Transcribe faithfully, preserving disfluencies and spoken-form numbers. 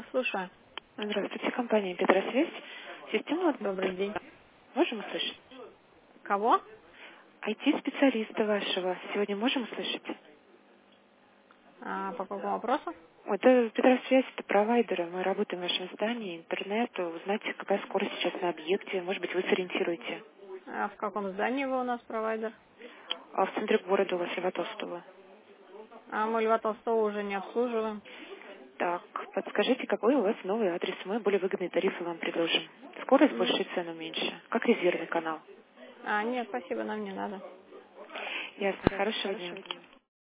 Слушаю. Здравствуйте, компания Петросвязь. Система Добрый день. можем услышать? Кого? ай ти-специалиста вашего сегодня можем услышать? А, по какому вопросу? Это Петросвязь, это провайдеры. Мы работаем в вашем здании, интернет. Узнать, какая скорость сейчас на объекте. Может быть, вы сориентируете. А в каком здании вы у нас провайдер? А в центре города у вас Льва Толстого. А мы Льва Толстого уже не обслуживаем. Так, подскажите, какой у вас новый адрес? Мы более выгодные тарифы вам предложим. Скорость М. больше и цену меньше. Как резервный канал. А, нет, спасибо, нам не надо. Ясно. Хорошего дня.